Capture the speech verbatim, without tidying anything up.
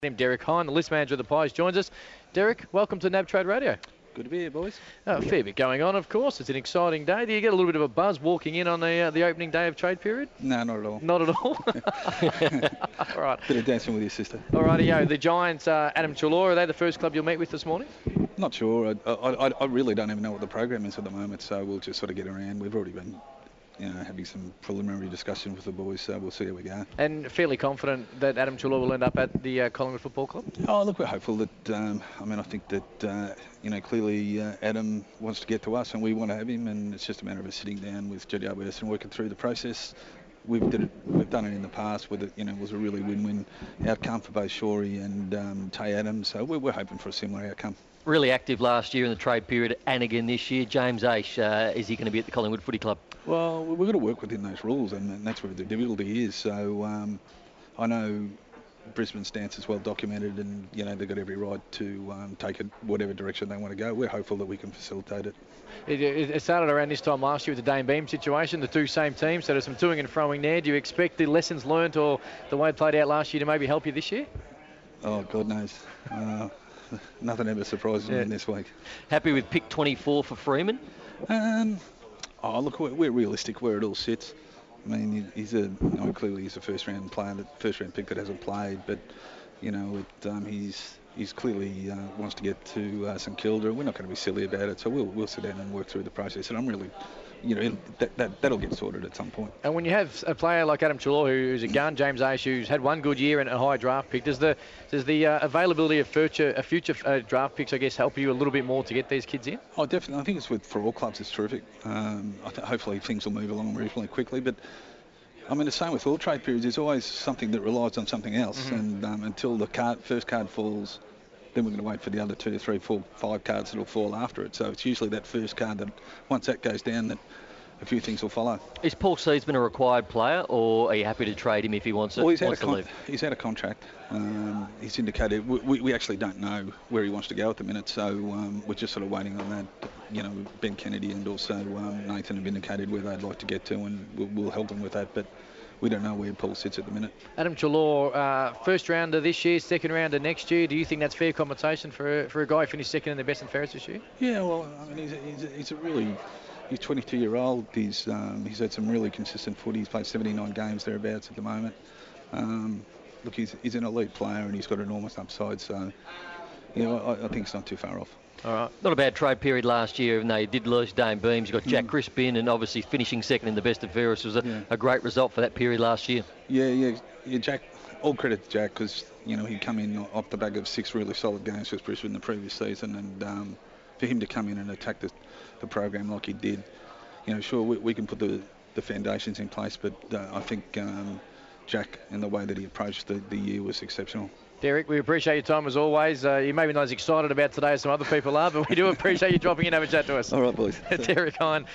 Him, Derek Hine, the list manager of the Pies, joins us. Derek, welcome to NAB Trade Radio. Good to be here, boys. Oh, a fair bit going on, of course. It's an exciting day. Do you get a little bit of a buzz walking in on the uh, the opening day of trade period? No, not at all. Not at all? All right. Bit of dancing with your sister. All righty-yo. The Giants, uh, Adam Treloar, are they the first club you'll meet with this morning? Not sure. I, I, I really don't even know what the program is at the moment, so we'll just sort of get around. We've already been, you know, having some preliminary discussion with the boys, so we'll see how we go. And fairly confident that Adam Treloar will end up at the uh, Collingwood Football Club? Oh, look, we're hopeful that, um, I mean, I think that, uh, you know, clearly uh, Adam wants to get to us and we want to have him, and it's just a matter of us sitting down with J W S and working through the process. We've, did it, we've done it in the past with it, you know, it was a really win-win outcome for both Shorey and um, Tay Adams, so we're, we're hoping for a similar outcome. Really active last year in the trade period and again this year. James Aish, uh, is he going to be at the Collingwood Footy Club? Well, we've got to work within those rules, and, and that's where the difficulty is. So um, I know Brisbane's stance is well documented, and you know they've got every right to um, take it whatever direction they want to go. We're hopeful that we can facilitate it. It, it, it started around this time last year with the Dane Beam situation, the two same teams, so there's some toing and froing there. Do you expect the lessons learned or the way it played out last year to maybe help you this year? Oh, God knows. Uh, nothing ever surprises yeah. me this week. Happy with pick twenty-four for Freeman? Um, oh, look, we're, we're realistic where it all sits. I mean, he's a you know, clearly he's a first round player, first round pick that hasn't played, but you know, it, um, he's he's clearly uh, wants to get to uh, St Kilda. We're not going to be silly about it, so we'll we'll sit down and work through the process. And I'm really, you know, that, that that'll get sorted at some point. And when you have a player like Adam Treloar, who's a gun, James Aish, who's had one good year and a high draft pick, does the does the uh, availability of future uh, future uh, draft picks, I guess, help you a little bit more to get these kids in? Oh, definitely. I think it's with for all clubs. It's terrific. Um, I th- hopefully things will move along reasonably quickly, but. I mean, the same with all trade periods. There's always something that relies on something else, mm-hmm. and um, until the card, first card falls, then we're going to wait for the other two, three, four, five cards that will fall after it. So it's usually that first card that, once that goes down, that a few things will follow. Is Paul Seedsman a required player, or are you happy to trade him if he wants it? Well, he's out, of, con- he's out of contract. Um, he's indicated. We, we actually don't know where he wants to go at the minute, so um, we're just sort of waiting on that. You know, Ben Kennedy and also um, Nathan have indicated where they'd like to get to, and we'll, we'll help them with that. But we don't know where Paul sits at the minute. Adam Treloar, uh, first rounder this year, second rounder next year. Do you think that's fair compensation for a, for a guy who finished second in the best and fairest this year? Yeah, well, I mean, he's a, he's a, he's a really. He's twenty-two year old. He's um, he's had some really consistent footy. He's played seventy-nine games thereabouts at the moment. Um, look, he's he's an elite player and he's got enormous upside. So, you know, I, I think it's not too far off. All right. Not a bad trade period last year, even though you did lose Dane Beams. You got Jack mm. Crisp in, and obviously finishing second in the best and fairest was a, yeah. a great result for that period last year. Yeah, yeah, yeah. Jack. All credit to Jack because you know he'd come in off the back of six really solid games for Brisbane the previous season, and um, for him to come in and attack the the program like he did. You know, sure, we, we can put the, the foundations in place, but uh, I think um, Jack and the way that he approached the, the year was exceptional. Derek, we appreciate your time as always. Uh, you may be not as excited about today as some other people are, but we do appreciate you dropping in and have a chat to us. All right, boys. Derek Hine.